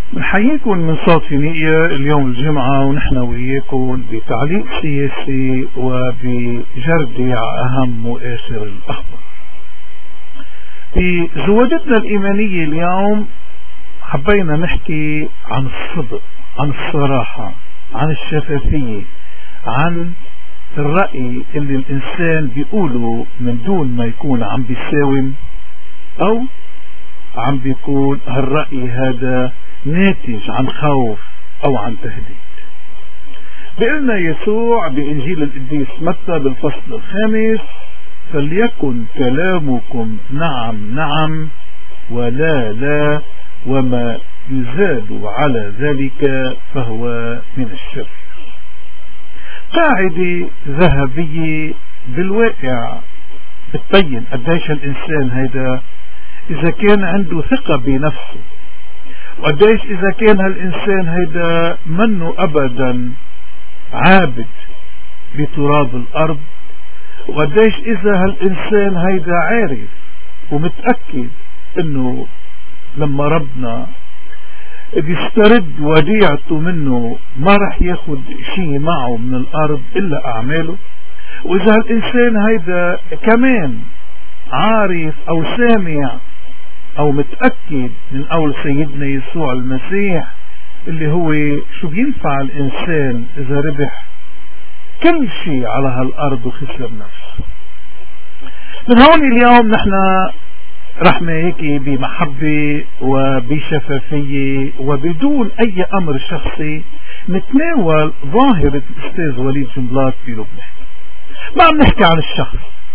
بنحييكم من صوت فينيقيا اليوم الجمعة، ونحن وياكم بتعليق سياسي وبجردة على أهم وآخر الأخبار. في زودتنا الإيمانية اليوم حبينا نحكي عن الصدق، عن الصراحة، عن الشفافية، عن الرأي اللي الإنسان بيقوله من دون ما يكون عم بيساوم أو عم بيكون هالرأي هذا ناتج عن خوف أو عن تهديد. بقلنا يسوع بإنجيل القديس متى بالفصل 5: فليكن كلامكم نعم نعم ولا لا، وما يزاد على ذلك فهو من الشر. قاعدة ذهبية بالواقع بتبين قديش الإنسان هيدا إذا كان عنده ثقة بنفسه، وقديش إذا كان هالإنسان هيدا منه أبدا عابد لتراب الأرض، وقديش إذا هالإنسان هيدا عارف ومتأكد إنه لما ربنا بيسترد وديعته منه ما رح ياخد شيء معه من الأرض إلا أعماله. وإذا هالإنسان هيدا كمان عارف أو سامع أو متأكد من قول سيدنا يسوع المسيح اللي هو شو بينفع الإنسان إذا ربح كل شيء على هالأرض وخسر نفسه. من هون اليوم نحن رح نحكي بمحبة وبشفافية وبدون أي أمر شخصي نتناول ظاهرة الأستاذ وليد جنبلاط في لبنان. ما عم نحكي عن الشخص،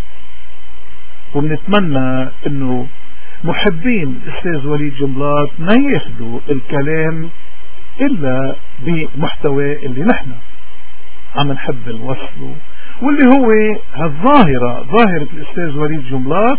وبنتمنى إنه محبين الأستاذ وليد جنبلاط ما ياخدوا الكلام إلا بمحتوى اللي نحن عم نحب نوصله، واللي هو هالظاهرة، ظاهرة الأستاذ وليد جنبلاط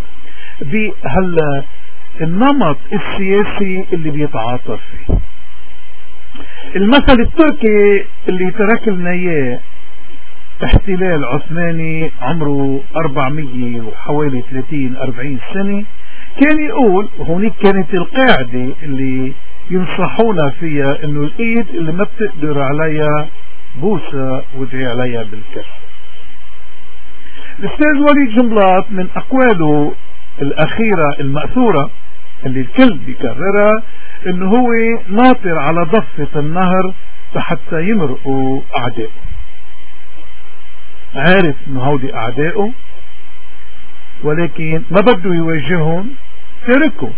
بهالنمط السياسي اللي بيتعاطى فيه. المثل التركي اللي ترك لنا اياه احتلال عثماني عمره 400 وحوالي 30-40 سنة كان يقول، وهونيك كانت القاعدة اللي ينصحونا فيها، انه الايد اللي ما بتقدر عليها بوسة وادعي عليها بالكسر. الأستاذ وليد جنبلاط من أقواله الأخيرة المأثورة اللي الكل بيكررها انه هو ناطر على ضفة النهر حتى يمرقوا أعدائه. عارف انه هودي أعدائه ولكن ما بده يواجههم، تركوا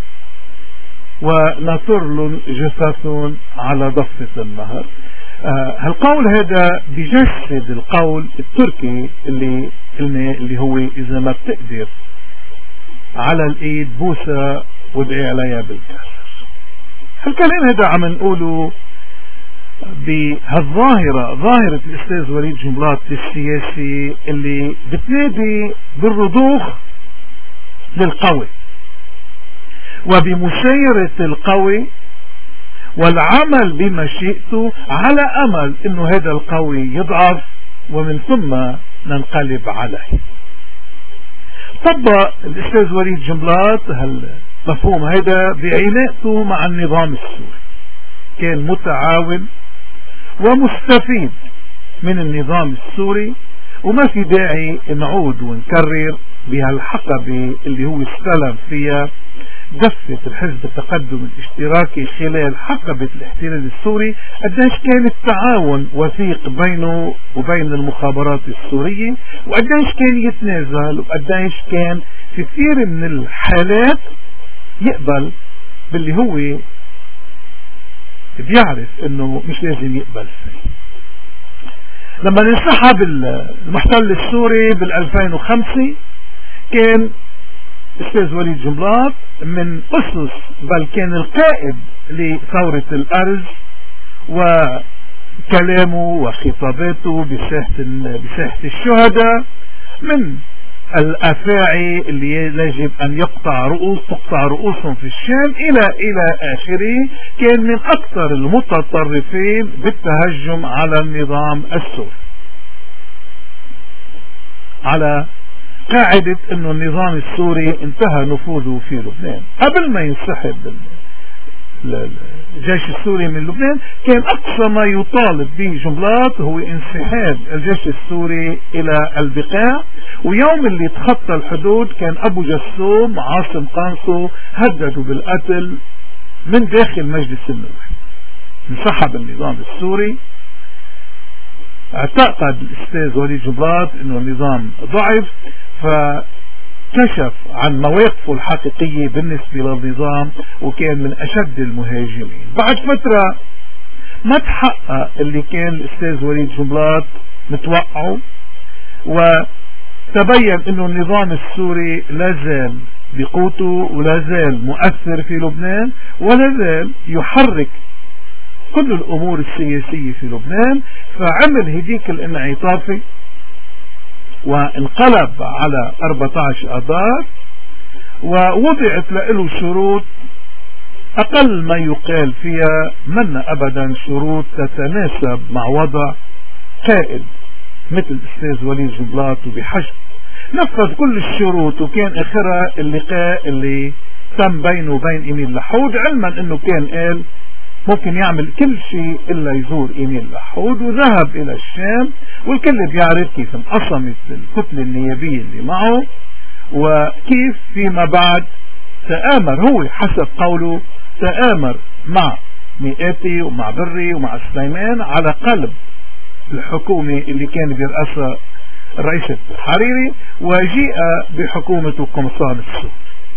وناطر لهم جثثهم على ضفة النهر. هالقول هذا بيجسد القول التركي اللي قلنا اللي هو إذا ما بتقدر على الإيد بوسة وادعي عليها بالكسر. هالكلام هذا عم نقوله بهالظاهرة، ظاهرة الأستاذ وليد جنبلاط السياسي اللي بتنادي بالرضوخ للقوي وبمسايرة القوي والعمل بمشيئته على أمل انه هذا القوي يضعف ومن ثم ننقلب عليه. طبق الأستاذ وليد جنبلاط هالمفهوم هذا بعلاقته مع النظام السوري، كان متعاون ومستفيد من النظام السوري، وما في داعي نعود ونكرر بهالحقبة اللي هو استلم فيها دفة الحزب التقدم الاشتراكي خلال حقبة الاحتلال السوري، قديش كان التعاون وثيق بينه وبين المخابرات السورية، وقديش كان يتنازل، وقديش كان في كثير من الحالات يقبل باللي هو بيعرف انه مش لازم يقبل فيه. لما انسحب المحتل السوري بال2005 كان أستاذ وليد جنبلاط من أسس، بل كان القائد لثورة الأرز، وكلامه وخطاباته بساحة الشهداء من الأفاعي اللي يجب أن تقطع رؤوسهم في الشام إلى آخره. كان من أكثر المتطرفين بالتهجم على النظام السوري، على قاعدة انه النظام السوري انتهى نفوذه في لبنان قبل ما ينسحب الجيش السوري من لبنان، كان أقصى ما يطالب به جنبلاط هو انسحاب الجيش السوري إلى البقاع. ويوم اللي تخطى الحدود كان أبو جسوم عاصم قانصو هددوا بالقتل من داخل مجلس النواب. انسحب النظام السوري. اعتقد الأستاذ وليد جنبلاط أنه النظام ضعف، فكشف عن مواقفه الحقيقية بالنسبة للنظام، وكان من أشد المهاجمين. بعد فترة ما تحقق اللي كان الأستاذ وليد جنبلاط متوقعه، وتبين أنه النظام السوري لا زال بقوته ولا زال مؤثر في لبنان ولا زال يحرك كل الأمور السياسية في لبنان. فعمل هديك الانعطافي وانقلب على 14 آذار، ووضعت له شروط أقل ما يقال فيها من أبدا شروط تتناسب مع وضع قائد مثل الأستاذ وليد جنبلاط وبحجم. نفذ كل الشروط، وكان آخرها اللقاء اللي تم بينه وبين إيميل لحود، علما أنه كان قال ممكن يعمل كل شيء إلا يزور إيميل لحود. وذهب إلى الشام، والكل بيعرف كيف انقسمت الكتلة النيابية اللي معه، وكيف فيما بعد تآمر هو حسب قوله، تآمر مع مئاتي ومع بري ومع سليمان على قلب الحكومة اللي كان بيرأسها الرئيس الحريري، وجيء بحكومة القمصان السوري.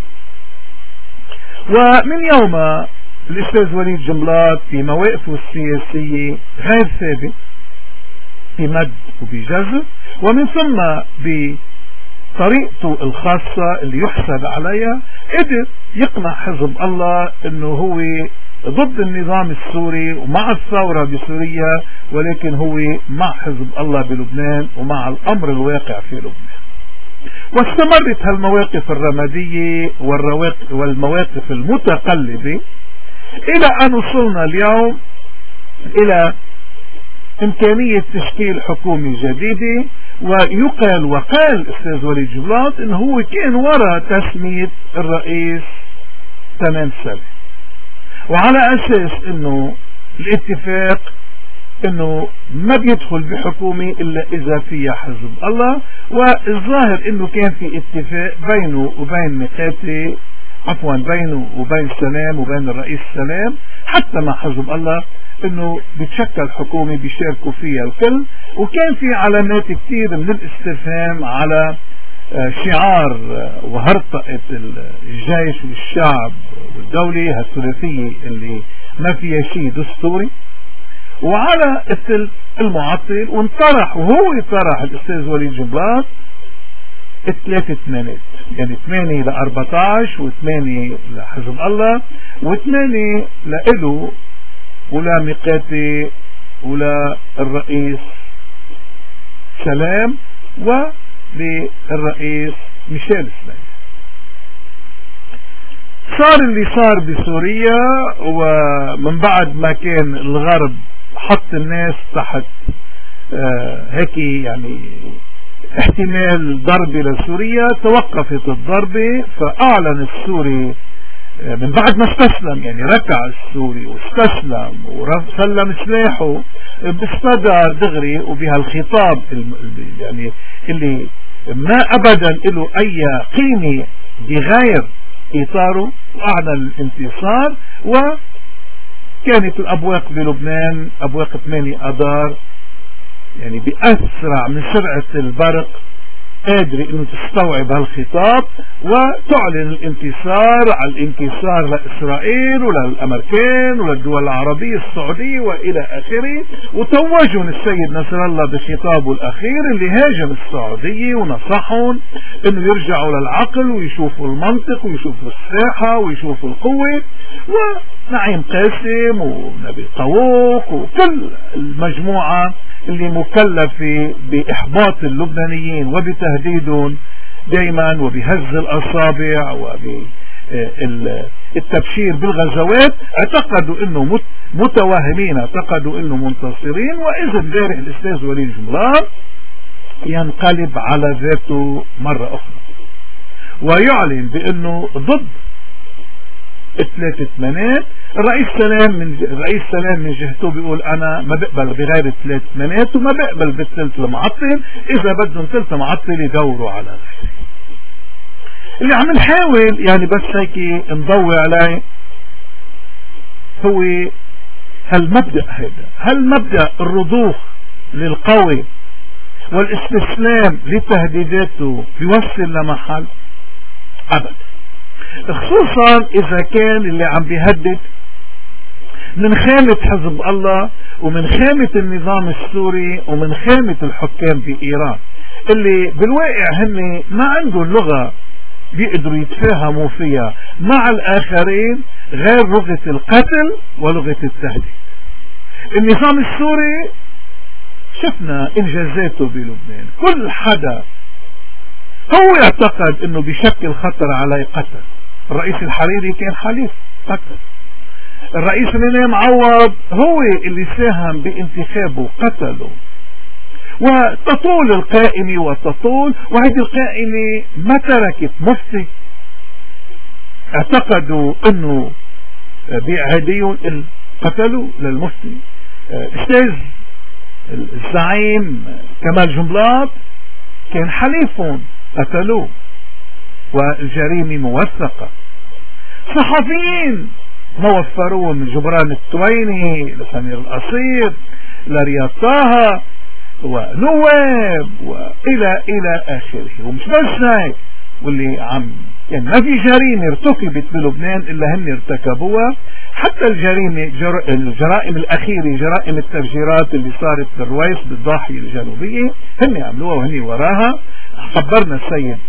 ومن يوم الأستاذ وليد جنبلاط في مواقفه السياسية غير ثابت بمد وبجزر، ومن ثم بطريقته الخاصة اللي يحسد عليها قدر يقنع حزب الله انه هو ضد النظام السوري ومع الثورة بسوريا، ولكن هو مع حزب الله بلبنان ومع الأمر الواقع في لبنان. واستمرت هالمواقف الرمادية والمواقف المتقلبة إلى أن وصلنا اليوم إلى إمكانية تشكيل حكومة جديدة. وقال الأستاذ وليد جنبلاط إنه هو كان وراء تسمية الرئيس تمام سلام، وعلى أساس إنه الاتفاق إنه ما بيدخل بحكومة إلا إذا فيها حزب الله. والظاهر إنه كان في اتفاق بينه وبين مقاتي، عفوا بينه وبين سلام وبين الرئيس سلام، حتى مع حزب الله، انه بتشكل حكومة بيشاركوا فيها الكل. وكان في علامات كثير من الاستفهام على شعار وهرطقة الجيش والشعب والدولة هالثلاثية اللي ما فيها شيء دستوري، وعلى الثلث المعطل. وانطرح، وهو طرح الأستاذ وليد جنبلاط 3 8، يعني 8 ل14 و8 لحزب الله و8 لإله ولا مقاتي ولا الرئيس سلام وللرئيس ميشيل سلام. صار اللي صار بسوريا، ومن بعد ما كان الغرب حط الناس تحت هيك يعني احتمال ضربة لسوريا، توقفت الضربة. فأعلن السوري من بعد ما استسلم، يعني ركع السوري واستسلم وسلم سلاحه، باستدار دغري وبهالخطاب يعني اللي ما أبدا له أي قيمة بغير إطاره، وأعلن الانتصار. وكانت الأبواق بلبنان أبواق 8 آذار، يعني بأسرع من سرعة البرق قادرة انه تستوعب هالخطاب وتعلن الانتصار على الانكسار لإسرائيل وللأمريكان وللدول العربية السعودية وإلى آخره. وتوجهم السيد نصر الله بخطابه الأخير اللي هاجم السعودية ونصحهم انه يرجعوا للعقل ويشوفوا المنطق ويشوفوا الساحة ويشوفوا القوة. ونعيم قاسم ونبي طاووق وكل المجموعة اللي مكلفة بإحباط اللبنانيين وبتهديدهم دائما وبهز الأصابع وبالتبشير بالغزوات، اعتقدوا انه متوهمين، اعتقدوا انه منتصرين. واذا امبارح الاستاذ وليد جنبلاط ينقلب على ذاته مرة اخرى ويعلن بانه ضد 3 8. الرئيس سلام من جهته بيقول انا ما بقبل بغير 3 8 وما بقبل بالثلث المعطل، اذا بدهم ثلث معطل يدوروا على غيره. اللي عم نحاول يعني بس هيك نضوي عليه هو هالمبدأ هذا، هالمبدأ الرضوخ للقوي والاستسلام لتهديداته بيوصل لمحل أبدا، خصوصا إذا كان اللي عم بيهدد من خامة حزب الله ومن خامة النظام السوري ومن خامة الحكام بإيران اللي بالواقع هن ما عندهم لغة بيقدروا يتفاهموا فيها مع الآخرين غير لغة القتل ولغة التهديد. النظام السوري شفنا إنجازاته بلبنان، كل حدا هو يعتقد انه بشكل خطر عليه قتل. الرئيس الحريري كان حليف قتل، الرئيس منى معوض هو اللي ساهم بانتخابه قتله، وتطول القائمة وتطول، وهذه القائمة ما تركت مفتي اعتقدوا انه بإعاديهم قتلوا للمفتي. استاذ الزعيم كمال جنبلاط كان حليفهم قتلوه والجريمة موثقة. صحفيين ما وفروه من جبران التويني لسمير القصير لرياض طه ونواب وإلى آخره. ومش بس هيك، واللي عم يعني ما في جريمة ارتكبت بلبنان إلا هن ارتكبوها. حتى الجرائم الأخيرة، جرائم التفجيرات اللي صارت في الرويس بالضاحية الجنوبية، هن عملوها وهن وراها. خبرنا السيد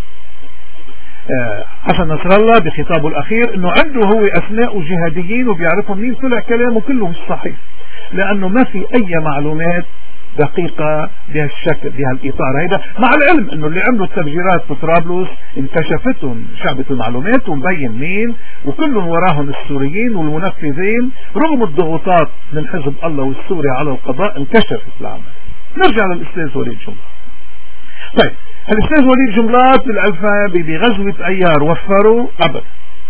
حسن نصر الله بخطابه الأخير انه عنده هو أسماء جهاديين وبيعرفهم مين. طلع كلامه كله مش صحيح، لأنه ما في أي معلومات دقيقة بهالشكل بهالإطار هيدا، مع العلم انه اللي عملوا التفجيرات في طرابلس انكشفتهم شعبة المعلومات ومبين مين، وكلهم وراهم السوريين والمنفذين رغم الضغوطات من حزب الله والسوري على القضاء انكشفت العمل. نرجع للأستاذ وليد جنبلاط. طيب الأستاذ وليد جنبلاط بالألفا بغزوة أيار وفروا أبدا،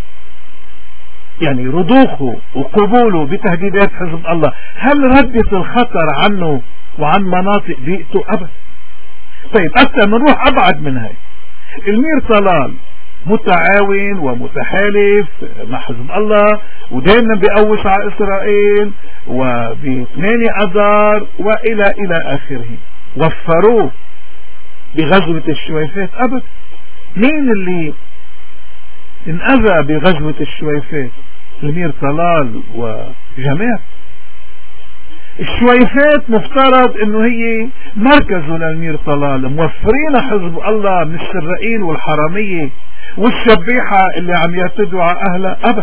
يعني رضوخه وقبوله بتهديدات حزب الله هل ردت الخطر عنه وعن مناطق بيئته؟ أبدا. طيب أكثر نروح أبعد من هاي، المير طلال متعاون ومتحالف مع حزب الله ودائما بيقوس على إسرائيل وب8 أذار وإلى آخره. وفروه بغزوة الشويفات؟ أبدا. مين اللي انأذى بغزوة الشويفات؟ المير طلال وجماعة. الشويفات مفترض انه هي مركزه للمير طلال، موفرين حزب الله من السرائيل والحرامية والشبيحة اللي عم يعتدوا على اهلها؟ ابدا.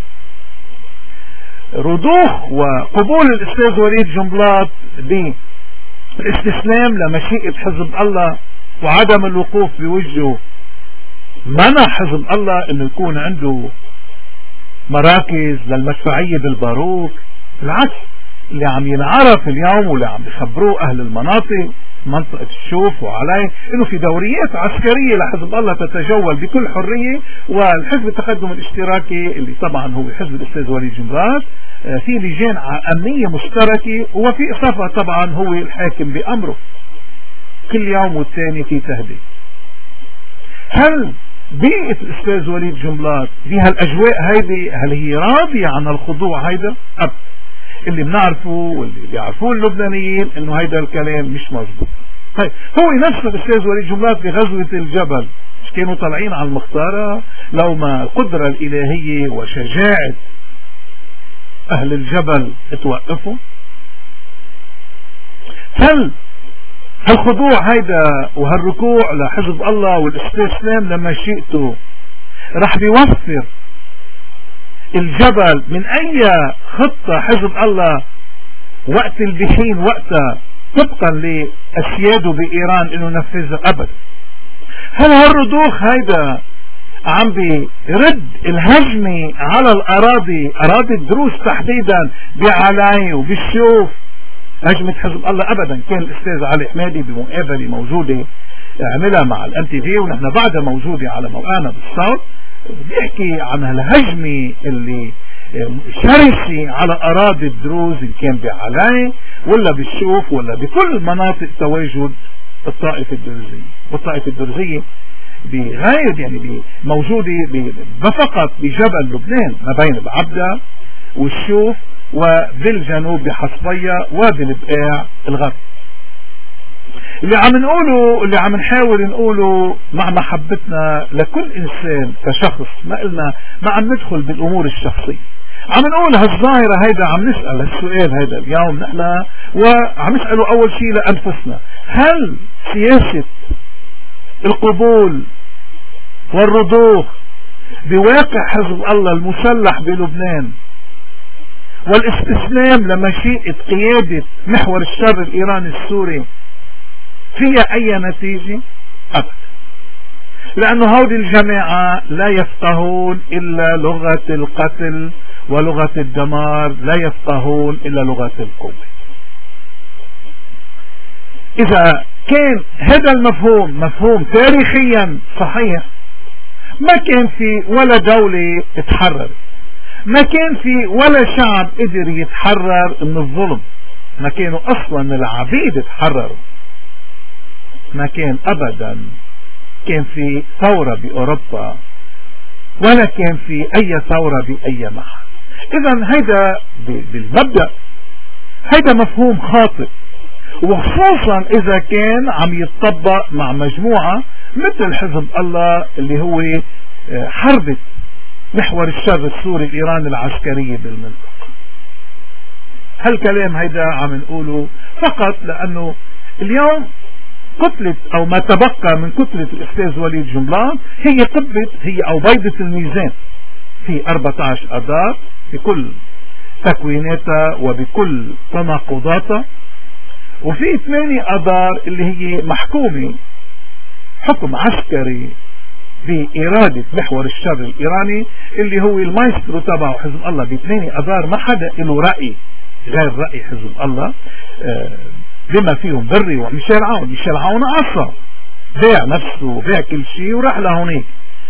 رضوخ وقبول الاستاذ وليد جنبلاط بالاستسلام لمشيئة حزب الله وعدم الوقوف بوجهه منع حزب الله انه يكون عنده مراكز للمدفعية بالباروك. بالعكس، اللي عم ينعرف اليوم واللي عم يخبروه اهل المناطق منطقة الشوف وعليه انه في دوريات عسكرية لحزب الله تتجول بكل حرية، والحزب التقدم الاشتراكي اللي طبعا هو حزب الاستاذ وليد جنبلاط في لجان امنية مشتركة، وفي اصافة طبعا هو الحاكم بامره. كل يوم والثاني في تهديد. هل بيئة الاستاذ وليد جنبلاط بهالاجواء هيدي هل هي راضية عن الخضوع هيدا؟ ابدا. اللي بنعرفه واللي بيعرفوه اللبنانيين انه هيدا الكلام مش مظبوط. طيب هو نفس الاستاذ وليد جنبلاط في غزوة الجبل مش كانوا طالعين على المختارة لو ما القدرة الالهية وشجاعة اهل الجبل توقفوا؟ هل هالخضوع هيدا وهالركوع لحزب الله والاستسلام لمشيئته رح بيوفر الجبل من اي خطة حزب الله وقت البحين وقتها طبقا لاسياده بايران انه نفذها؟ ابدا. هل هالرضوخ هيدا عم بيرد الهجمة على اراضي الدروز تحديدا بعلاي وبالشوف هجمة حزب الله؟ ابدا. كان الاستاذ علي حمادي بمقابلة موجودة عملها مع الMTV ونحن بعدها موجودة على موقعنا بالصوت، بيحكي عن الهجمة اللي شرسة على أراضي الدروز اللي كان بعلاي ولا بالشوف ولا بكل مناطق تواجد الطائفة الدرزية. والطائفة الدرزية بغاية يعني موجودة فقط بجبل لبنان ما بين العبدة والشوف وبالجنوب بحصبية وبالبقاع الغرب. اللي عم نحاول نقوله مع محبتنا لكل إنسان كشخص، ما عم ندخل بالأمور الشخصية، عم نقول هالظاهرة هيدا، عم نسأل السؤال هيدا اليوم نحن، وعم نسأله أول شيء لأنفسنا: هل سياسة القبول والرضوخ بواقع حزب الله المسلح بلبنان والاستسلام لمشيئة قيادة محور الشر الإيراني السوري فيها أي نتيجة؟ أبدا، لأنه هؤلاء الجماعة لا يفقهون إلا لغة القتل ولغة الدمار، لا يفقهون إلا لغة القوة. إذا كان هذا المفهوم مفهوم تاريخيا صحيح، ما كان في ولا دولة اتحررت، ما كان في ولا شعب قدر يتحرر من الظلم، ما كانوا أصلا العبيد اتحرروا، ما كان أبدا كان في ثورة بأوروبا ولا كان في أي ثورة بأي محل. إذن هيدا بالمبدأ هيدا مفهوم خاطئ، وخصوصا إذا كان عم يتطبق مع مجموعة مثل حزب الله اللي هو حربة محور الشر السوري الإيراني العسكرية بالمنطقة. هالكلام هيدا عم نقوله فقط لأنه اليوم كتلة أو ما تبقى من كتلة الأستاذ وليد جنبلاط هي أو بيضة الميزان في 14 أذار بكل تكويناتها وبكل تناقضاتها، وفي 8 أذار اللي هي محكومة حكم عسكري بإرادة محور الشر الإيراني اللي هو المايسترو تبعه حزب الله. ب8 أذار ما حدا له رأي غير رأي حزب الله، بما فيهم بري وميشيل عون. ميشيل عون عصى، باع نفسه وباع كل شيء وراح لهونيك.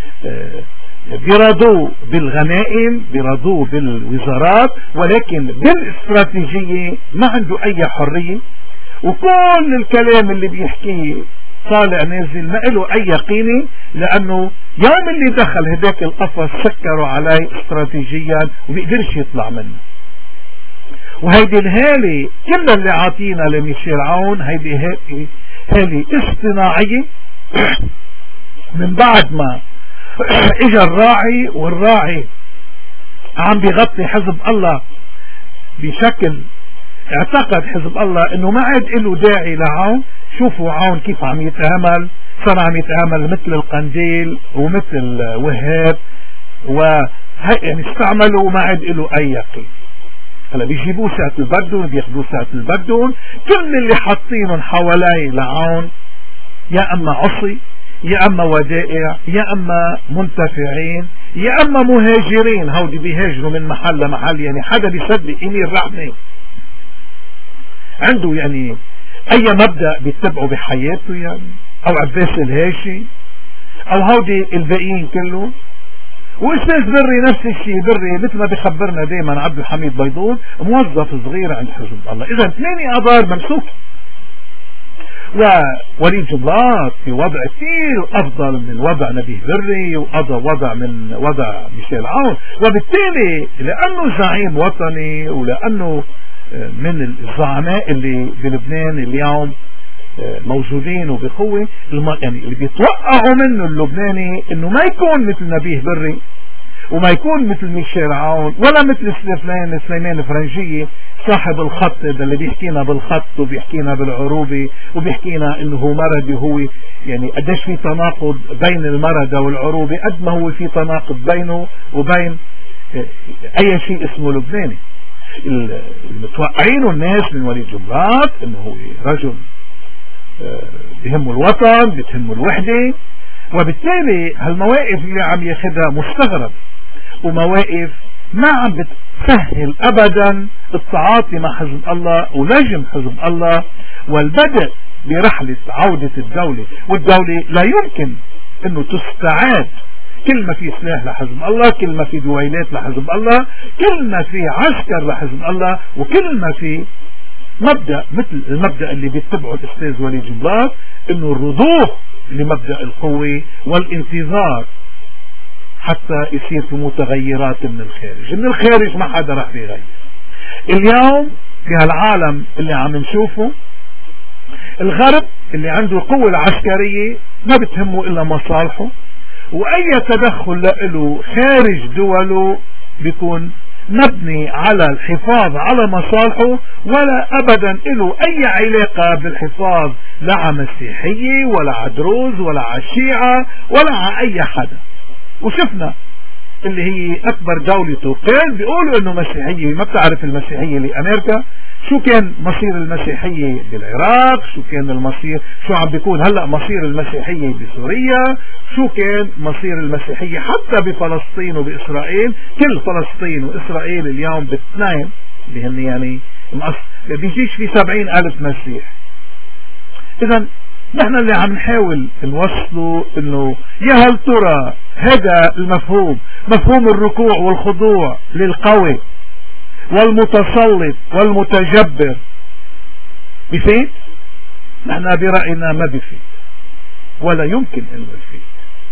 بيرادوه بالغنائم، بيرادوه بالوزارات، ولكن بالاستراتيجية ما عنده أي حرية، وكل الكلام اللي بيحكيه طالع نازل ما له أي قيمة، لأنه يوم اللي دخل هداك القفص سكروا عليه استراتيجيا وبيقدرش يطلع منه. وهيدي الهالة كل اللي عاطينا لميشيل عون هيدي هالة اصطناعية من بعد ما اجا الراعي، والراعي عم بيغطي حزب الله بشكل اعتقد حزب الله انه ما عاد له داعي لعون. شوفوا عون كيف عم يتعامل، صار عم يتعامل مثل القنديل ومثل وهاب، يعني استعملوا وما عاد له اي قيمة. هلا بيجيبوه ساعة البردون، بياخدوه ساعة البردون. كل اللي حاطينهم حوالي لعون يا اما عصي يا اما ودائع يا اما منتفعين يا اما مهاجرين. هودي بيهاجروا من محل لمحل، يعني حدا بيصدق امير رحمة عنده يعني اي مبدأ بيتبعه بحياته، يعني او عباس الهاشي او هودي الباقيين كله. واستاذ بري نفس الشيء، بري مثل ما بخبرنا دائما عبد الحميد بيضون موظف صغير عند حزب الله. اذا 8 اذار ممسوك، ووليد جنبلاط في وضع كثير افضل من وضع نبيه بري وضع من وضع ميشيل عون. وبالتالي لانه زعيم وطني ولانه من الزعماء اللي بلبنان اليوم موجودين وبقوة، يعني اللي بيتوقعوا منه اللبناني انه ما يكون مثل نبيه بري وما يكون مثل ميشيل عون ولا مثل سليمان فرنجية صاحب الخط اللي بيحكينا بالخط وبيحكينا بالعروبة وبيحكينا انه هو مردي. هو يعني قديش في تناقض بين المردة والعروبة، قد ما هو في تناقض بينه وبين اي شيء اسمه لبناني. المتوقعينه الناس من وليد جنبلاط انه هو رجل بهمه الوطن، بتهمه الوحدة، وبالتالي هالمواقف اللي عم ياخدها مستغرب، ومواقف ما عم بتسهل ابدا التعاطي مع حزب الله ولجم حزب الله والبدء برحلة عودة الدولة، والدولة لا يمكن انه تستعاد كل ما في سلاح لحزب الله، كل ما في دويلات لحزب الله، كل ما في عسكر لحزب الله، وكل ما في مبدأ مثل المبدأ اللي بيتبعه الأستاذ وليد جنبلاط، انه الرضوخ لمبدأ القوة والانتظار حتى يصير في متغيرات من الخارج. من الخارج ما حدا رح يغير. اليوم في هالعالم اللي عم نشوفه، الغرب اللي عنده القوة العسكرية ما بتهمه إلا مصالحه، وأي تدخل له خارج دوله بيكون مبني على الحفاظ على مصالحه، ولا أبدا له أي علاقة بالحفاظ لا على مسيحية ولا على دروز ولا على شيعة ولا على أي حدا. وشفنا اللي هي أكبر دولة تركيا بيقولوا إنه مسيحية، ما بتعرف المسيحية لأمريكا شو كان مصير المسيحية بالعراق، شو كان المصير، شو عم بيكون هلأ مصير المسيحية بسوريا، شو كان مصير المسيحية حتى بفلسطين وبإسرائيل. كل فلسطين وإسرائيل اليوم باثنين اللي هن يعني بيجيش في 70,000 مسيح. إذا نحن اللي عم نحاول نوصله انه يا هل ترى هذا المفهوم، مفهوم الركوع والخضوع للقوي والمتسلط والمتجبر، بفيد؟ نحن برأينا ما بفيد ولا يمكن انه يفيد.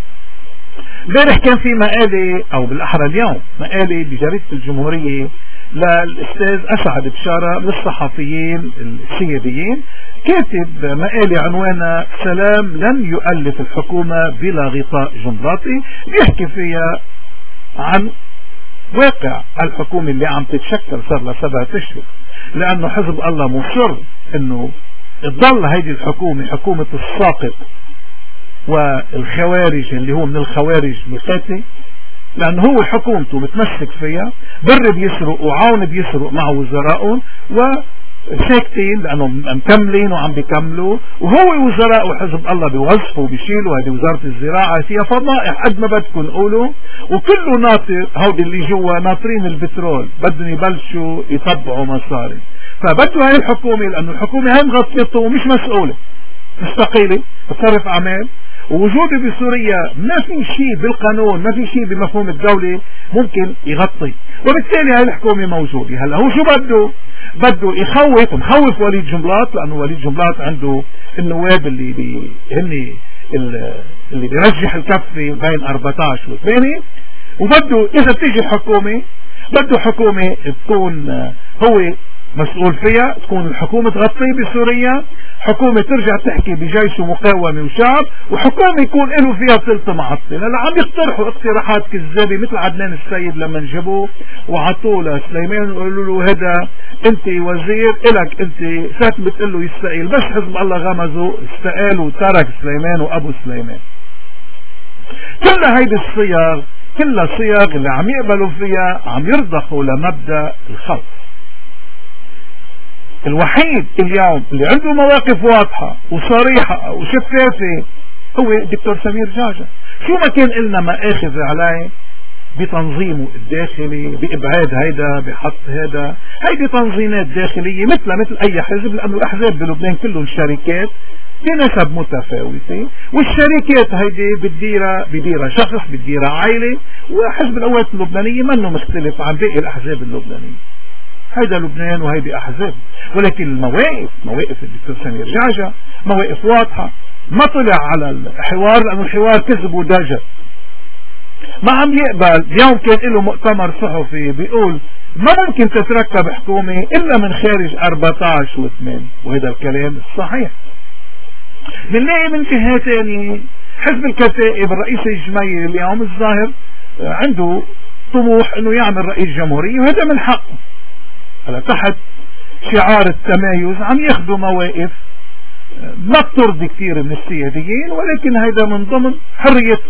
امبارح كان في مقالة او بالاحرى اليوم مقالة بجريدة الجمهورية للأستاذ أسعد بشارة من الصحفيين السياديين، كاتب مقالة عنوانها سلام لن يؤلف الحكومة بلا غطاء جنبلاطي، بيحكي فيها عن واقع الحكومة اللي عم تتشكل صار لها 7 أشهر، لأنه حزب الله مصر أنه تضل هيدي الحكومة حكومة الساقط والخوارج اللي هو من الخوارج مقاتل، لأنه هو حكومته متمسك فيها، بر بيسرق وعون بيسرق مع وزرائهم وساكتين لأنه مكملين وعم بيكملوا، وهو وزراء وحزب الله بيوظفوا وبيشيلوا. هذه وزارة الزراعة فيها فضائح قد ما بدكم نقولوا، وكله ناطر، هودي اللي جوا ناطرين البترول بدهم يبلشوا يطبعوا مصاري. فبدوا هاي الحكومة، لأنه الحكومة هاي مغطيته ومش مسؤولة، مستقيلة بتصرف أعمال، ووجوده بسوريا ما في شيء بالقانون، ما في شيء بمفهوم الدولة ممكن يغطي، وبالتالي هاي الحكومة موجودة. هلا هو شو بده مخوف وليد جنبلاط، لأنه وليد جنبلاط عنده النواب اللي اللي بيرجح الكفة بين 14 و8، وبده إذا بتيجي الحكومة بده حكومة تكون هو مسؤول فيها، تكون الحكومة تغطي بسوريا، حكومة ترجع تحكي بجيش ومقاومة وشعب، وحكومة يكون له فيها ثلث معطلة. هلا عم يقترحوا اقتراحات كذابة مثل عدنان السيد لما جابوه وعطوه لسليمان وقالوا له هذا انت وزير الك، انت ساعة بتقول له يستقيل، بس حزب الله غمزه استقال وترك سليمان وابو سليمان. كل هيدي الصيغ كلها صيغ اللي عم يقبلوا فيها عم يرضخوا لمبدأ الخوف. الوحيد اليوم اللي عنده مواقف واضحة وصريحة وشفافة هو الدكتور سمير جعجع. شو ما كان لنا مآخذ عليه بتنظيمه الداخلي، بإبعاد هيدا، بحط هيدا، هيدي تنظيمات داخلية مثل أي حزب، لأنه الأحزاب بلبنان كلهم شركات بنسب متفاوتة، والشركات هيدي بديرها شخص، بديرها عائلة، وحزب القوات اللبنانية منه مختلف عن باقي الأحزاب اللبنانية. هيدا لبنان وهيدي أحزاب، ولكن مواقف الدكتور سمير جعجع مواقف واضحة. ما طلع على الحوار لأنه الحوار كذب ودجل، ما عم يقبل. اليوم كان له مؤتمر صحفي بيقول ما ممكن تتركب حكومة إلا من خارج 14 و8، وهذا الكلام الصحيح. بنلاقي من جهة ثانية حزب الكتائب الرئيس الجميل اليوم الظاهر عنده طموح انه يعمل رئيس جمهورية، وهذا من حقه. هلا تحت شعار التمايز عم ياخذوا مواقف ما بترضي كثير من السياديين، ولكن هذا من ضمن حريته.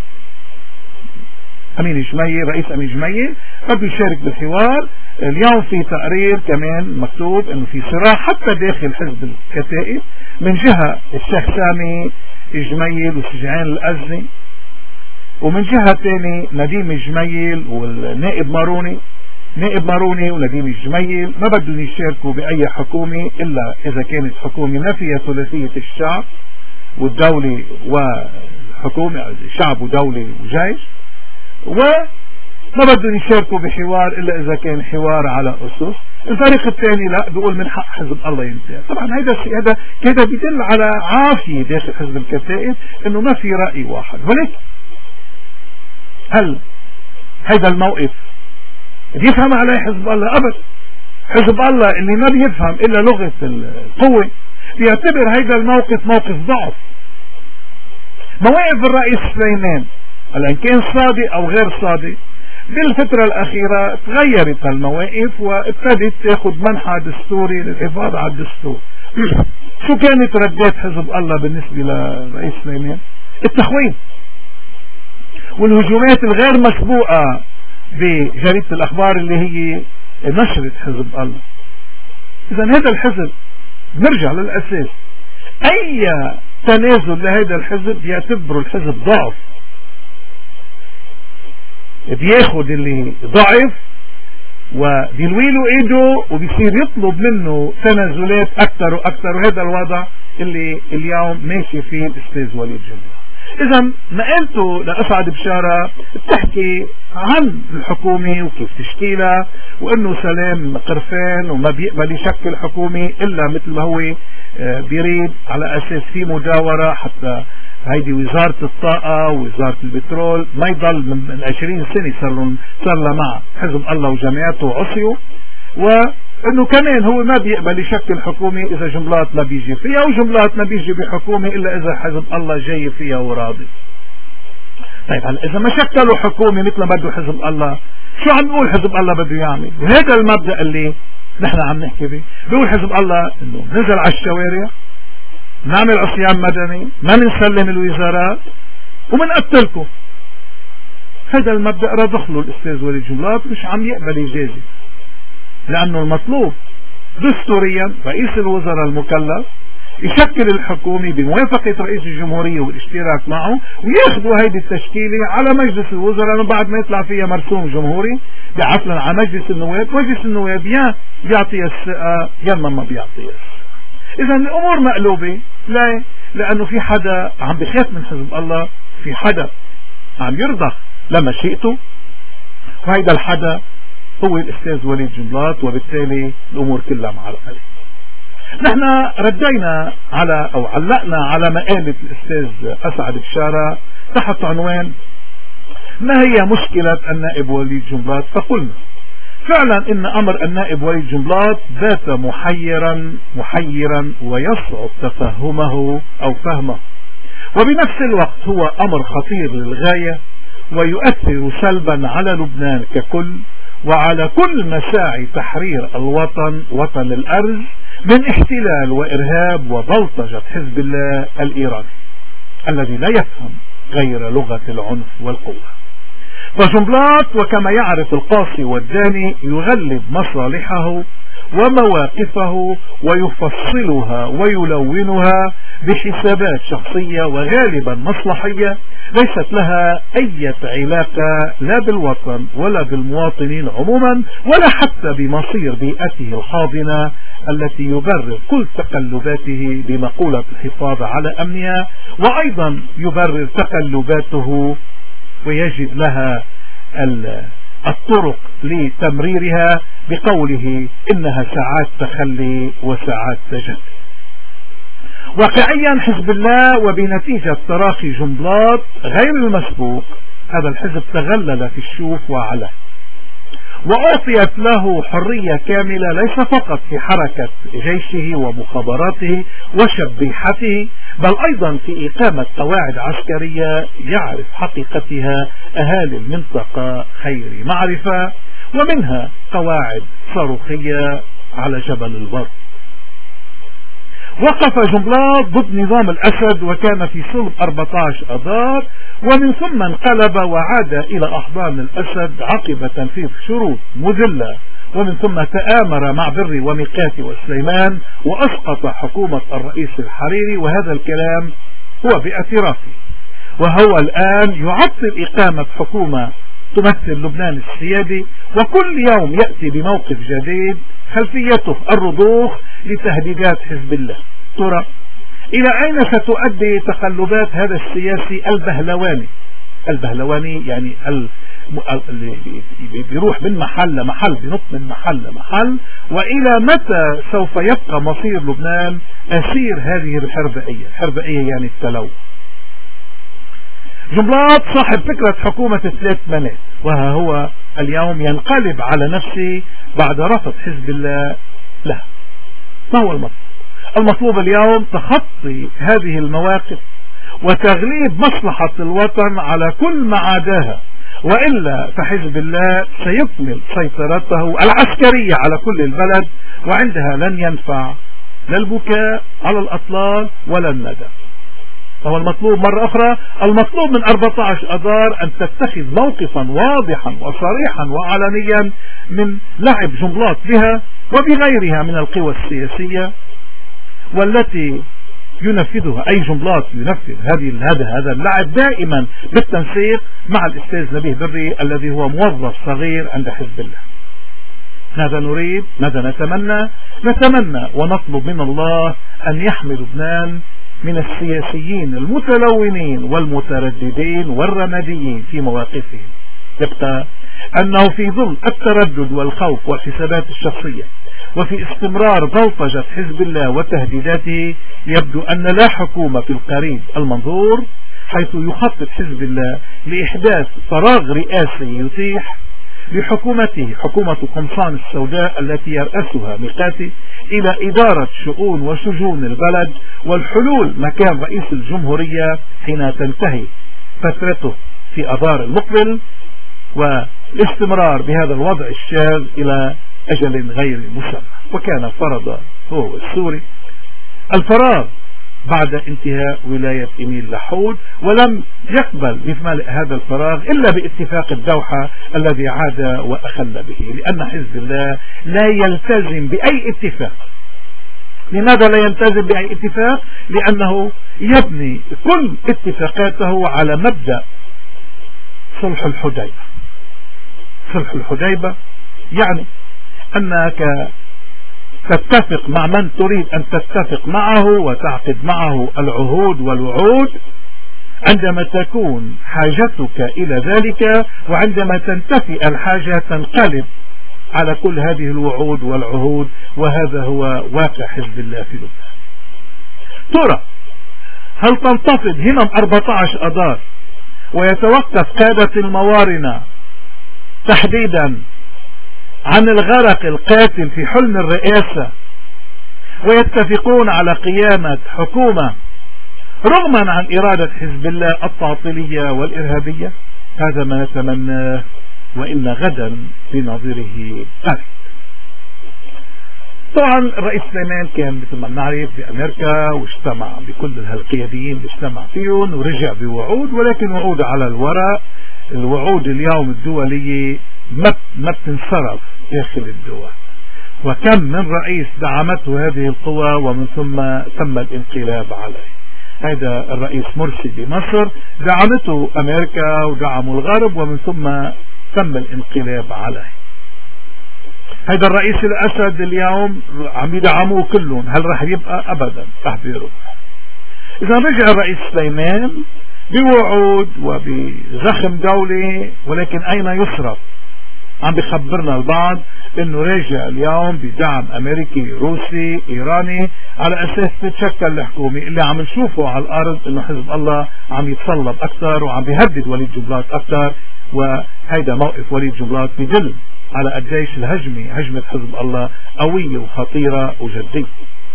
أمين جميل، رئيس أمين جميل بده يشارك بالحوار. اليوم في تقرير كمان مكتوب انه في صراع حتى داخل حزب الكتائب، من جهة الشيخ سامي جميل وسجعان الأزني، ومن جهة تاني نديم جميل والنائب ماروني نائب ماروني ونجيب الجميل ما بدهم يشاركوا بأي حكومة إلا إذا كانت حكومة ما فيها ثلاثية الشعب والدولة وحكومة شعب ودولة وجيش، وما بدهم يشاركوا بحوار إلا إذا كان حوار على أسس. الفريق الثاني لا، بيقول من حق حزب الله ينتهي. طبعا هذا كده بيدل على عافية داخل حزب الكتائب انه ما في رأي واحد. ولكن هل هذا الموقف بيفهم عليه حزب الله؟ أبدا. حزب الله اللي ما بيفهم إلا لغة القوة بيعتبر هذا الموقف موقف ضعف. مواقف الرئيس سليمان هلا إن كان صادق أو غير صادق بالفترة الأخيرة تغيرت المواقف وابتدت تاخذ منحى دستوري للحفاظ على الدستور. شو كانت ردات حزب الله بالنسبة لرئيس سليمان؟ التخوين والهجومات الغير مسبوقة بجريدة الأخبار اللي هي نشرت حزب الله. إذا هذا الحزب نرجع للأساس، أي تنازل لهذا الحزب يعتبره الحزب ضعف، بياخد اللي ضعف وبيلويله ايده وبيصير يطلب منه تنازلات اكثر واكثر. وهذا الوضع اللي اليوم ماشي فيه الاستاذ وليد جميل. اذا مقالته لأسعد بشارة بتحكي عن الحكومة وكيف تشكيلها وانه سلام قرفان وما بيقبل يشكل حكومة الا مثل ما هو بيريد، على اساس في مجاورة حتى هيدي وزارة الطاقة ووزارة البترول ما يضل من 20 سنة صار لها مع حزب الله وجماعته وعصيه، وانه كمان هو ما بيقبل يشكل حكومة اذا جملات ما بيجي فيها، وجملات ما بيجي بحكومة الا اذا حزب الله جاي فيها وراضي. طيب هلا اذا ما شكلوا حكومة مثل ما بده حزب الله، شو عم نقول حزب الله بده يعمل؟ وهذا المبدأ اللي نحن عم نحكي به. بيقول حزب الله انه نزل على الشوارع، نعمل عصيان مدني، ما نسلم الوزارات ومنقتلكم. هذا المبدأ رضخ له الاستاذ وليد جملات، مش عم يقبل يجازي، لانه المطلوب دستوريا رئيس الوزراء المكلف يشكل الحكومة بموافقة رئيس الجمهورية والاشتراك معه، وياخذوا هيدي التشكيلة على مجلس الوزراء بعد ما يطلع فيها مرسوم جمهوري بعفلا على مجلس النواب. مجلس النواب يا بيعطيها الثقة يا ما بيعطيها. إذا الأمور مقلوبة. ليه؟ لأنه في حدا عم بخاف من حزب الله، في حدا عم يرضخ لمشيئته، وهيدا الحدا هو الأستاذ وليد جملات، وبالتالي الأمور كلها معرقلة. نحن ردينا على أو علقنا على مقالة الأستاذ أسعد بشارة تحت عنوان ما هي مشكلة النائب وليد جملات؟ فقلنا فعلا إن أمر النائب وليد جملات بات محيرا ويصعب تفهمه أو فهمه، وبنفس الوقت هو أمر خطير للغاية ويؤثر سلبا على لبنان ككل وعلى كل مساعي تحرير الوطن، وطن الأرز، من احتلال وإرهاب وبلطجة حزب الله الإيراني الذي لا يفهم غير لغة العنف والقوة. فجملات وكما يعرف القاصي والداني يغلب مصالحه ومواقفه ويفصلها ويلونها بحسابات شخصية وغالبا مصلحية ليست لها أي علاقة لا بالوطن ولا بالمواطنين عموما ولا حتى بمصير بيئته الحاضنة التي يبرر كل تقلباته بمقولة الحفاظ على أمنها، وأيضا يبرر تقلباته ويجد لها الطرق لتمريرها بقوله إنها ساعات تخلي وساعات تجلي. واقعيا حزب الله وبنتيجة تراخي جملات غير المسبوق هذا الحزب تغلل في الشوف وعلى، وأعطيت له حرية كاملة ليس فقط في حركة جيشه ومخابراته وشبيحته، بل أيضا في إقامة قواعد عسكرية يعرف حقيقتها أهالي المنطقة خير معرفة، ومنها قواعد صاروخية على جبل البر. وقف جملات ضد نظام الأسد وكان في صلب 14 أذار، ومن ثم انقلب وعاد إلى أحضان الأسد عقب تنفيذ شروط مذلة، ومن ثم تآمر مع بري وميقاتي وسليمان وأسقط حكومة الرئيس الحريري، وهذا الكلام هو باعترافه، وهو الآن يعطل إقامة حكومة تمثل لبنان السيادي، وكل يوم يأتي بموقف جديد خلفيته الرضوخ لتهديدات حزب الله. ترى إلى أين ستؤدي تقلبات هذا السياسي البهلواني يعني اللي بيروح من محل لمحل، بينط من محل لمحل، وإلى متى سوف يبقى مصير لبنان أسير هذه الحربائية يعني التلوث. جنبلاط صاحب فكرة حكومة 3 منات، وها هو اليوم ينقلب على نفسه بعد رفض حزب الله له. ما هو المطلوب؟ المطلوب اليوم تخطي هذه المواقف وتغليب مصلحة الوطن على كل ما عاداها، وإلا فحزب الله سيكمل سيطرته العسكرية على كل البلد، وعندها لن ينفع لا البكاء على الأطلال ولا الندى. فهو المطلوب مرة أخرى، المطلوب من 14 أذار أن تتخذ موقفا واضحا وصريحا وعلنيا من لعب جنبلاط بها وبغيرها من القوى السياسية، والتي ينفذها أي جنبلاط ينفذ هذا اللعب دائما بالتنسيق مع الأستاذ نبيه بري الذي هو موظف صغير عند حزب الله. ماذا نريد؟ ماذا نتمنى ونطلب من الله أن يحمي لبنان من السياسيين المتلونين والمترددين والرماديين في مواقفهم. يبقى أنه في ظل التردد والخوف والحسابات الشخصية وفي استمرار بلطجة حزب الله وتهديداته، يبدو أن لا حكومة في القريب المنظور، حيث يخطط حزب الله لإحداث فراغ رئاسي يتيح لحكومته، حكومة قمصان السوداء التي يرأسها ميقاتي، إلى إدارة شؤون وشجون البلد والحلول مكان رئيس الجمهورية حين تنتهي فترته في أذار المقبل، والاستمرار بهذا الوضع الشاذ إلى أجل غير مسمى. وكان فرض هو السوري الفراغ بعد انتهاء ولاية إميل لحود، ولم يقبل بملء هذا الفراغ إلا باتفاق الدوحة الذي عاد وأخل به، لأن حزب الله لا يلتزم بأي اتفاق. لماذا لا يلتزم بأي اتفاق؟ لأنه يبني كل اتفاقاته على مبدأ صلح الحديبة. صلح الحديبة يعني أنك تتفق مع من تريد أن تتفق معه وتعقد معه العهود والوعود عندما تكون حاجتك إلى ذلك، وعندما تنتفي الحاجة تنقلب على كل هذه الوعود والعهود. وهذا هو واقع حزب الله في لبنان. ترى هل تنتفض همم 14 أذار ويتوقف قادة الموارنة تحديدا عن الغرق القاتل في حلم الرئاسة ويتفقون على قيامة حكومة رغما عن إرادة حزب الله التعطيلية والإرهابية؟ هذا ما نتمناه، وإن غدا بنظيره أرد. طبعا الرئيس سليمان كان مثل ما نعرف بأمريكا واجتمع بكل هالقياديين اللي اجتمع فيهم ورجع بوعود، ولكن وعود على الورق. الوعود اليوم الدولية ما بتنصرف داخل الدول، وكم من رئيس دعمته هذه القوى ومن ثم تم الانقلاب عليه. هذا الرئيس مرسي بمصر دعمته أمريكا ودعموا الغرب ومن ثم تم الانقلاب عليه. هذا الرئيس الأسد اليوم عم يدعموه كلهم، هل رح يبقى؟ أبدا، رح بيروح. إذا رجع الرئيس سليمان بوعود وبزخم دولي، ولكن أين يصرف؟ عم بخبرنا البعض انه راجع اليوم بدعم امريكي روسي ايراني على اساس تتشكل الحكومة. اللي عم نشوفه على الارض انه حزب الله عم يتصلب اكثر وعم بيهدد وليد جنبلاط اكثر، وهيدا موقف وليد جنبلاط بدل على قديش هجمة حزب الله قوية وخطيرة وجدية.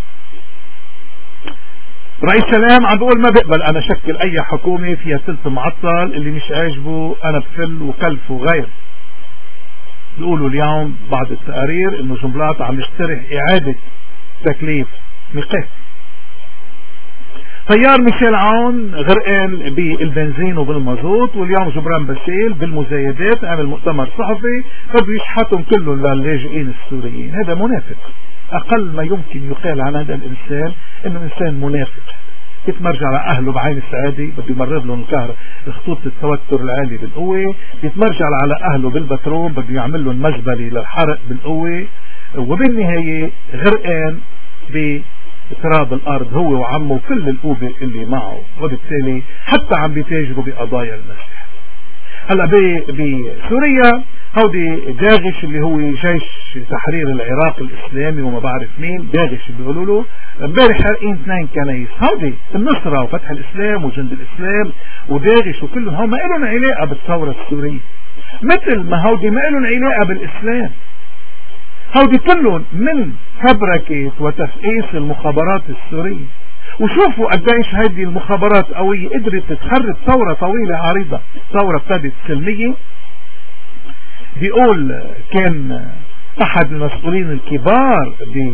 رئيس سلام عم بقول ما بقبل انا شكل اي حكومة فيها ثلث معطل، اللي مش عاجبه انا بفل وكلف وغير. بيقولوا اليوم بعض التقارير انه جنبلاط عم يقترح اعادة تكليف ميقات. طيار ميشيل عون غرقان بالبنزين وبالمازوت، واليوم جبران باسيل بالمزايدات عمل مؤتمر صحفي بده يشحتهم كلهم للاجئين السوريين. هذا منافق، اقل ما يمكن يقال عن هذا الانسان انه انسان منافق. يتمرج على أهله بعين السعادة بده يمرر لهم خطوط التوتر العالي بالقوة، يتمرج على أهله بالبترول بده يعمل لهم مزبلة للحرق بالقوة، وبالنهاية غرقان بتراب الأرض هو وعمه وكل القوة اللي معه، وبالتالي حتى عم بيتاجروا بقضايا المسيح. هلا بسوريا هودي داغش اللي هو جيش تحرير العراق الإسلامي وما بعرف مين، داغش بيقولوا له، امبارح حارقين 2 كنايس. هودي النصرة وفتح الإسلام وجند الإسلام وداغش وكلهم هو ما لهم علاقة بالثورة السورية، مثل ما هودي ما لهم علاقة بالإسلام. هودي كلهم من فبركة وتفقيس المخابرات السورية. وشوفوا قديش هذه المخابرات قوية قدرت تخرب ثورة طويلة عريضة، ثورة ابتدت سلمية. بيقول كان أحد المسؤولين الكبار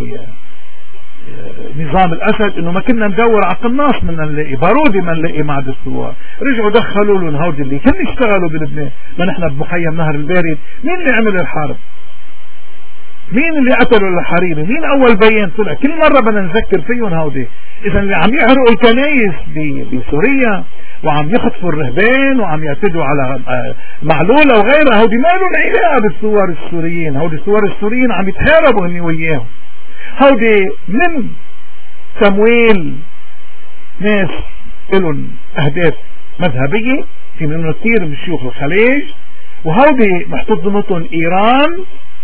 بنظام الأسد إنه ما كنا ندور على قناص من نلاقي بارودي ما نلاقي معد الثوار. رجعوا دخلوا لهم هودي اللي كانوا يشتغلوا بلبنان، ما نحن بمخيم نهر البارد. مين اللي عمل الحرب؟ مين اللي قتلوا الحريري؟ مين أول بيان طلع؟ كل مرة بدنا نذكر فيهم هودي. إذا اللي عم يحرقوا الكنايس بسوريا وعم يخطفوا الرهبان وعم يعتدوا على معلولة وغيرها، هودي ما لهم علاقة بالثوار السوريين. هودي الثوار السوريين عم يتحاربوا هني وياهم. هودي من تمويل ناس لهم أهداف مذهبية، في منهم كثير من شيوخ الخليج، وهودي محطوط ضمنهم إيران،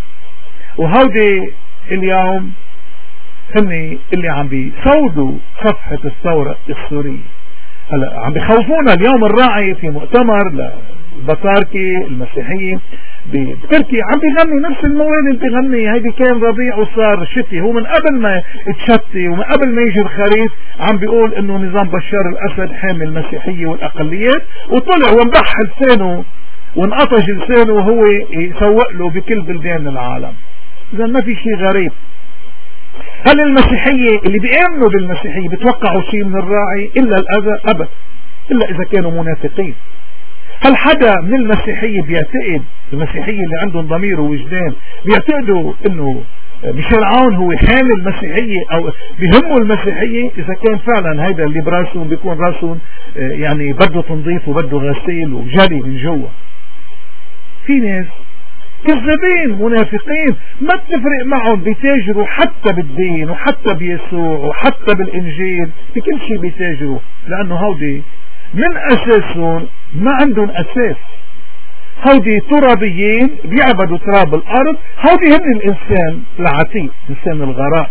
وهودي اليوم هن اللي عم بيسودوا صفحة الثورة السورية. هلا عم بيخوفونا. اليوم الراعي في مؤتمر للبطاركة المسيحية بتركيا عم بيغني نفس الموال اللي بيغني. هيدي كان ربيع وصار شتي، هو من قبل ما تشتي ومن قبل ما يجي الخريف عم بيقول انه نظام بشار الاسد حامي المسيحية والاقليات، وطلع وانبح لسانه وانقطج لسانه وهو يسوق له بكل بلدان العالم. إذا ما في شيء غريب. هل المسيحية اللي بيآمنوا بالمسيحية بتوقعوا شيء من الراعي إلا الأذى؟ أبدا، إلا إذا كانوا منافقين. هل حدا من المسيحية بيعتقد، المسيحية اللي عندهم ضمير ووجدان، بيعتقدوا إنه ميشيل عون هو حامل المسيحية أو بيهموا المسيحية؟ إذا كان فعلا هيدا اللي براسهم بيكون راسهم يعني بده تنظيف وبده غسيل وجلي من جوا. في ناس كذابين منافقين ما بتفرق معهم، بيتاجروا حتى بالدين وحتى بيسوع وحتى بالإنجيل، بكل شيء بيتاجروا، لأنه هودي من أساسهم ما عندهم أساس. هودي ترابيين بيعبدوا تراب الأرض. هودي هن الإنسان العتيق، إنسان الغراء.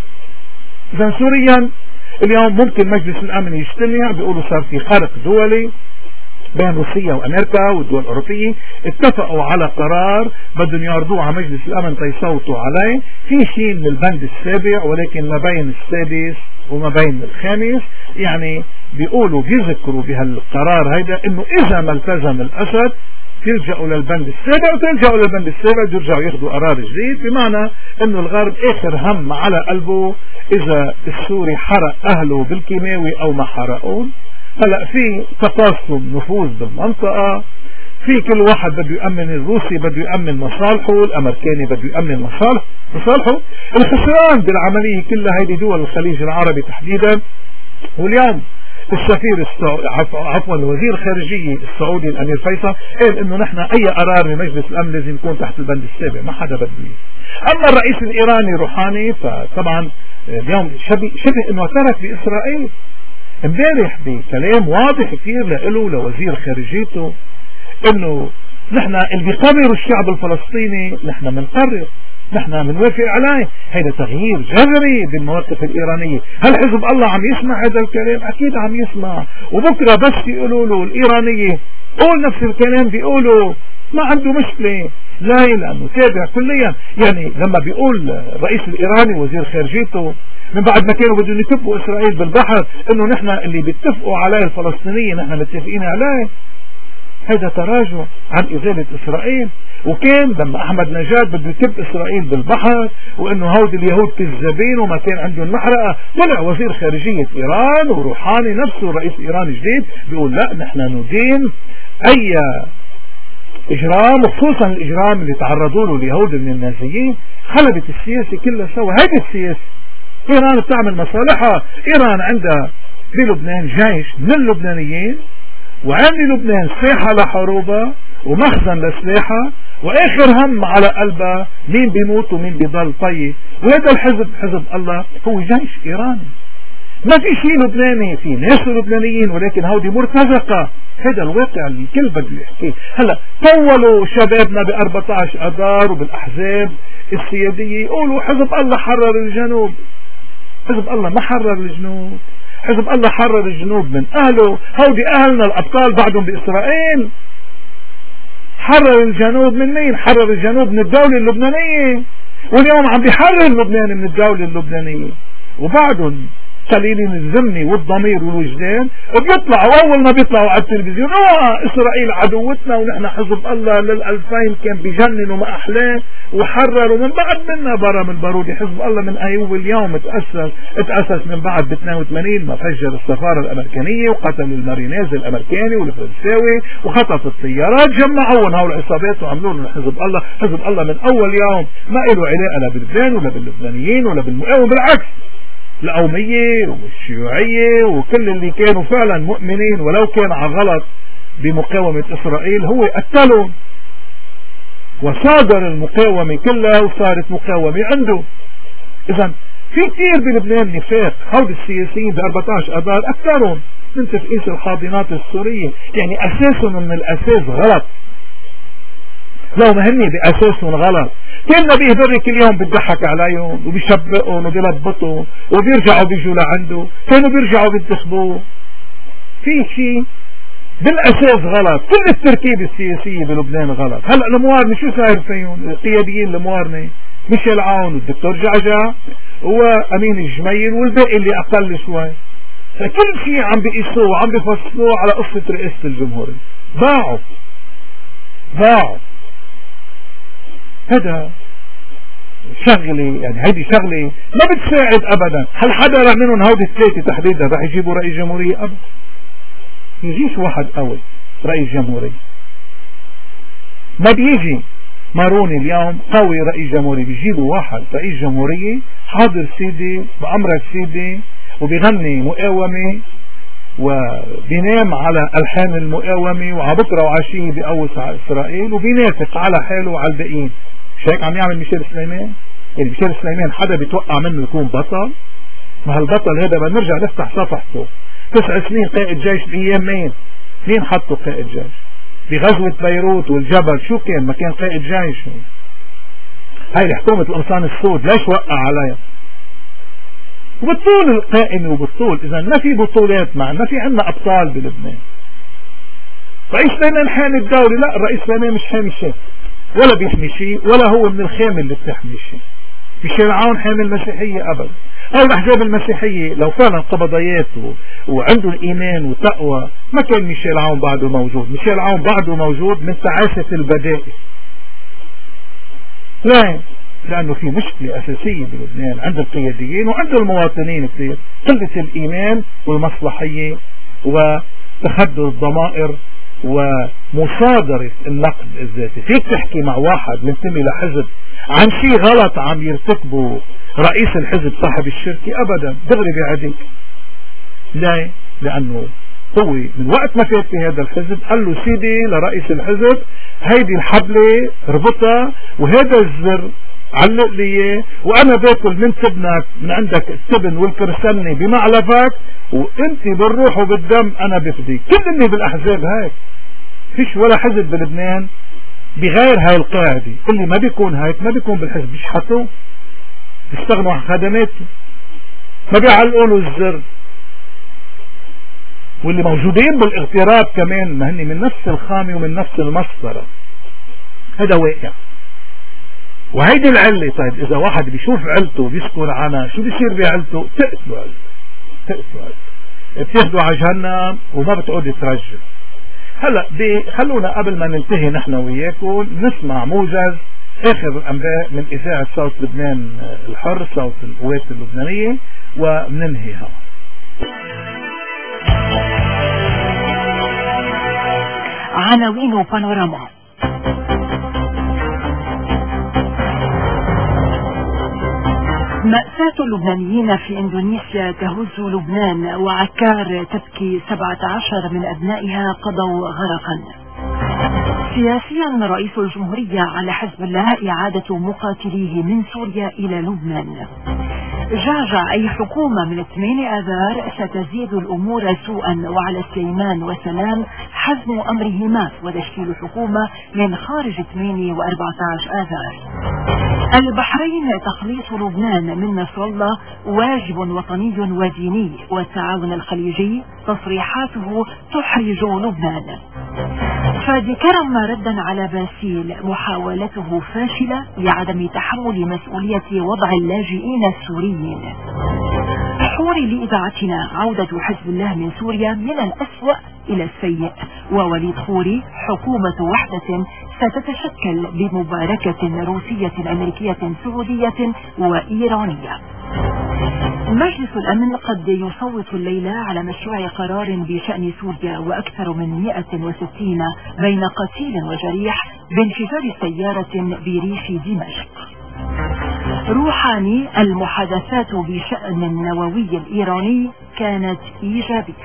إذا سوريا اليوم ممكن مجلس الأمن يجتمع، بيقولوا صار في خرق دولي بين روسيا وامريكا والدول الاوروبيه، اتفقوا على قرار بدهم يعرضوه على مجلس الامن تيصوتوا عليه. في شيء من البند السابع، ولكن ما بين السادس وما بين الخامس، يعني بيقولوا بيذكروا بهالقرار هيدا انه اذا ما التزم الاسد تلجأوا للبند السابع، وتلجأوا للبند السابع يرجعوا ياخذوا قرار جديد، بمعنى انه الغرب اخر هم على قلبه اذا السوري حرق اهله بالكيماوي او ما حرقون. هلا في تقاسم نفوذ بالمنطقة، في كل واحد بده يأمن، الروسي بده يأمن مصالحه، الامريكاني بده يأمن مصالحه. الخسران بالعملية كلها هيدي دول الخليج العربي تحديدا. واليوم السفير عفوا وزير خارجية السعودي الامير فيصل قال انه نحن اي قرار من مجلس الامن لازم يكون تحت البند السابع، ما حدا بده. اما الرئيس الايراني روحاني فطبعا اليوم شبه انه اعترف باسرائيل امبارح بكلام واضح كثير له لوزير خارجيته انه نحن اللي بيقرر الشعب الفلسطيني نحن بنقرر، نحن بنوافق عليه. هذا تغيير جذري بالمواقف الإيرانية. هل حزب الله عم يسمع هذا الكلام؟ أكيد عم يسمع. وبكرة بس يقولوا له الإيرانية قول نفس الكلام بيقولوا ما عنده مشكلة. لا، لأنه تابع كليا. يعني لما بيقول الرئيس الإيراني وزير خارجيته من بعد ما كانوا بدهم يكبوا إسرائيل بالبحر انه نحن اللي بيتفقوا عليه الفلسطينيين نحن متفقين عليه، هذا تراجع عن إزالة إسرائيل. وكان لما أحمد نجاد بده يكب إسرائيل بالبحر وإنه هود اليهود كذابين وما كان عندهم محرقة، طلع وزير خارجية إيران وروحاني نفسه الرئيس الإيراني جديد بيقول لا نحن ندين أي إجرام، وخصوصا الإجرام اللي تعرضوا له اليهود من النازيين. خلبت السياسة كلها سوا. هذه السياسة إيران بتعمل مصالحها، إيران عندها بلبنان جيش من اللبنانيين، وعامل لبنان ساحة لحروبها ومخزن لسلاحها، واخر هم على قلبها مين بيموت ومين بيضل طيب. وهذا الحزب حزب الله هو جيش ايراني. ما في شيء لبناني، في ناس لبنانيين ولكن هودي مرتزقة. هذا الواقع اللي الكل بده يحكيه. هلا طولوا شبابنا ب14 اذار وبالاحزاب السيادية يقولوا حزب الله حرر الجنوب. حزب الله ما حرر الجنوب، حزب الله حرر الجنوب من اهله. هودي اهلنا الابطال بعدهم باسرائيل. حرر الجنوب من مين؟ حرر الجنوب من الدولة اللبنانية، واليوم عم بيحرر لبنان من الدولة اللبنانية. وبعدهم قليلين الذمة والضمير والوجدان بيطلعوا، اول ما بيطلعوا على التلفزيون اسرائيل عدوتنا ونحن حزب الله لل2000 كان بجنن وما احلاه وحرر، ومن بعد منا برا من بارودي. حزب الله من ايوب اليوم اتأسس من بعد ب 82 ما فجر السفارة الامريكانية وقتل المارينيز الامريكاني والفرنساوي وخطف الطيارات، جمعوهم هول العصابات وعملوا لهم حزب الله. حزب الله من اول يوم ما له علاقة لا بلبنان ولا باللبنانيين ولا بالمقاومة، بالعكس القومية والشيوعية وكل اللي كانوا فعلا مؤمنين ولو كان على غلط بمقاومة إسرائيل هو قتلهم، وصادر المقاومة كلها وصارت مقاومة عنده. إذا في كثير بلبنان نفاق. هود السياسيين ب14 أذار أكثرهم من تفقيس الحاضنات السورية، يعني أساسهم من الأساس غلط. لو ما هني بأساسهم غلط كان نبيه بري كل يوم بيضحك عليهم وبيشبقهم وبيلبطهم وبيرجعوا بيجوا لعنده، كانوا بيرجعوا بينتخبوه. في شيء بالأساس غلط. كل التركيبة السياسية بلبنان غلط. هلأ الموارنة شو صاير فيهم؟ القياديين الموارنة ميشيل عون والدكتور جعجع وأمين الجميل والباقي اللي أقل شوي، فكل شيء عم بيقيسوه وعم بيفصلوه على قصة رئاسة الجمهورية. باعوا. هذا شغلة، يعني هيدي شغلة ما بتساعد ابدا. هل حدا رح منهم هودي الثلاثة تحديدا رح يجيبوا رئيس جمهورية؟ ابدا. يجيش واحد قوي رئيس جمهورية. ما بيجي ماروني اليوم قوي رئيس جمهورية، بيجيبوا واحد رئيس جمهورية حاضر سيدي بأمرك سيدي وبيغني مقاومة وبينام على ألحان المقاومة وعبكرة وعشية بيقوص على إسرائيل وبينافق على حاله وعلى الباقيين. مش هيك عم يعمل ميشيل سليمان؟ يعني ميشيل سليمان حدا بيتوقع منه يكون بطل؟ ما هالبطل هذا بدنا نرجع نفتح صفحته. 9 سنين قائد جيش بأيام مين حطه قائد جيش؟ بغزوة بيروت والجبل شو كان؟ ما كان قائد جيش. هاي حكومة القمصان السود ليش وقع عليها؟ وبالطول القائمة وبالطول. إذا ما في بطولات معنا، ما في عنا أبطال بلبنان. رئيس سليمان حامي الدولة؟ لا، الرئيس سليمان مش حامي شيء ولا بيحمي شيء ولا هو من الخامة اللي بتحمي شيء. ميشيل عون حامي المسيحية أبدا. أو الأحزاب المسيحية لو فعلا قبضيات وعنده الإيمان وتقوى ما كان ميشيل عون بعده موجود. ميشيل عون بعده موجود من تعاسة البدائل. لا، لأنه في مشكلة أساسية بلبنان عند القياديين وعند المواطنين كثير، قلة الإيمان والمصلحية وتخدر الضمائر ومصادرة النقد الذاتي. فيك تحكي مع واحد منتمي لحزب عن شيء غلط عم يرتكبه رئيس الحزب صاحب الشركة؟ أبدا، دغري بيعديك. لا، لأنه هو من وقت ما فات في هذا الحزب قال له سيدي لرئيس الحزب هيدي الحبلة اربطها وهذا الزر علق لي وانا باكل من تبنك من عندك التبن والكرسلني بمعلفك وانت بالروح وبالدم انا بفديك. كل اللي بالاحزاب هيك، فيش ولا حزب بلبنان بغير هاي القاعدة. اللي ما بيكون هيك ما بيكون بالحزب، بيشحطوه بيستغنوا عن خدماته ما بيعلقوا له الزر. واللي موجودين بالاغتراب كمان ما هن من نفس الخامة ومن نفس المسطرة. هذا واقع. وهيدي العلة. طيب إذا واحد بيشوف علته وبيسكن عنها شو بيصير بعلته؟ تقتلوا علته، بتاخدوا على جهنم وما بتقعد ترجل. هلا خلونا قبل ما ننتهي نحن وياكم نسمع موجز آخر الأنباء من إذاعة صوت لبنان الحر، صوت القوات اللبنانية، ومننهيها. عناوين وبانوراما. مأساة اللبنانيين في إندونيسيا تهز لبنان، وعكار تبكي 17 من أبنائها قضوا غرقا. سياسيا رئيس الجمهورية على حزب الله إعادة مقاتليه من سوريا إلى لبنان. جعجع أي حكومة من 8 آذار ستزيد الأمور سوءا، وعلى سليمان وسلام حزم أمرهما وتشكيل حكومة من خارج 8 و14 آذار. البحرين تخليص لبنان من نصر الله واجب وطني وديني، والتعاون الخليجي تصريحاته تحرج لبنان. فادي كرم ردا على باسيل محاولته فاشلة لعدم تحمل مسؤولية وضع اللاجئين السوريين. حوري لإذاعتنا عودة حزب الله من سوريا من الأسوأ إلى السيء، ووليد خوري حكومة وحدة ستتشكل بمباركة روسية أمريكية سعودية وإيرانية. مجلس الأمن قد يصوت الليلة على مشروع قرار بشأن سوريا، وأكثر من 160 بين قتيل وجريح بانفجار سيارة بريف دمشق. روحاني المحادثات بشأن النووي الإيراني كانت إيجابية.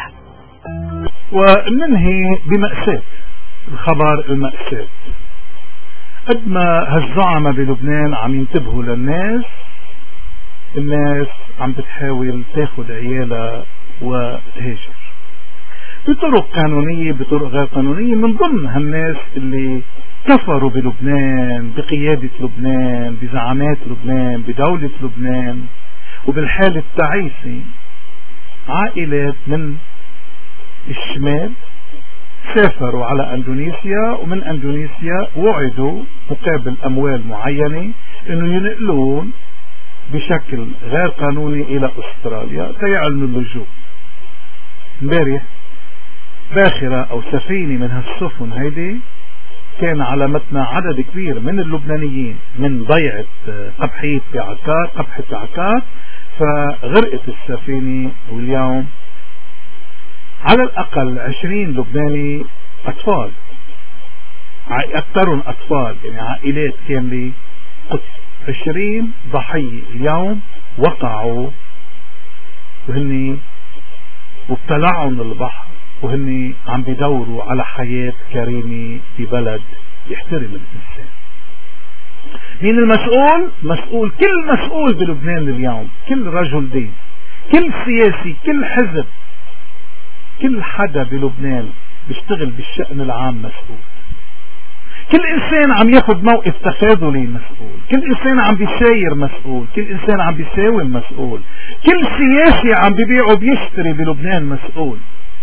وننهي بمأساة، الخبر المأساة. قد ما هالزعماء بلبنان عم ينتبهوا للناس، الناس عم بتحاول تاخد عيالها وتهاجر بطرق قانونية بطرق غير قانونية. من ضمن هالناس اللي كفروا بلبنان، بقيادة لبنان، بزعامات لبنان، بدولة لبنان، وبالحالة التعيسة عائلات من الشمال سافروا على اندونيسيا، ومن اندونيسيا وعدوا مقابل اموال معينة انه ينقلون بشكل غير قانوني الى استراليا تيعلنوا اللجوء. امبارح باخرة او سفينة من هالسفن هيدي كان على متن عدد كبير من اللبنانيين من ضيعة قبحة بعكار، فغرقت السفينة. واليوم على الأقل 20 لبناني أطفال، أكثرهم أطفال، يعني عائلات كاملة قتل. 20 ضحية اليوم وقعوا وهن وابتلعوا من البحر، وهن عم بيدوروا على حياة كريمة ببلد يحترم الإنسان. مين المسؤول؟ مسؤول، كل مسؤول بلبنان اليوم، كل رجل دين، كل سياسي، كل حزب، كل حدا بلبنان بيشتغل بالشأن العام مسؤول. كل إنسان عم ياخد موقف تخاذلي مسؤول، كل إنسان عم بيساير مسؤول، كل إنسان عم بيساوم مسؤول، كل سياسي عم بيبيع وبيشتري بلبنان مسؤول.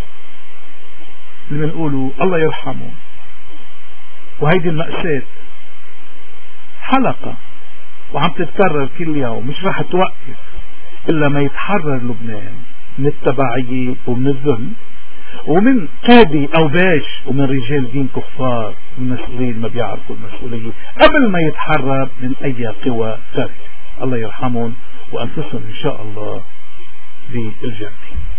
اللي بنقوله الله يرحمه. وهيدي المأساة حلقة وعم تتكرر كل يوم، مش راح توقف إلا ما يتحرر لبنان من التبعية ومن الذل ومن قادة أو باش ومن رجال دين كفار والمسؤولين ما بيعرفوا المسؤولية قبل ما يتحرر من أي قوى خارجية. الله يرحمهم وأنفسهم إن شاء الله بالجنة.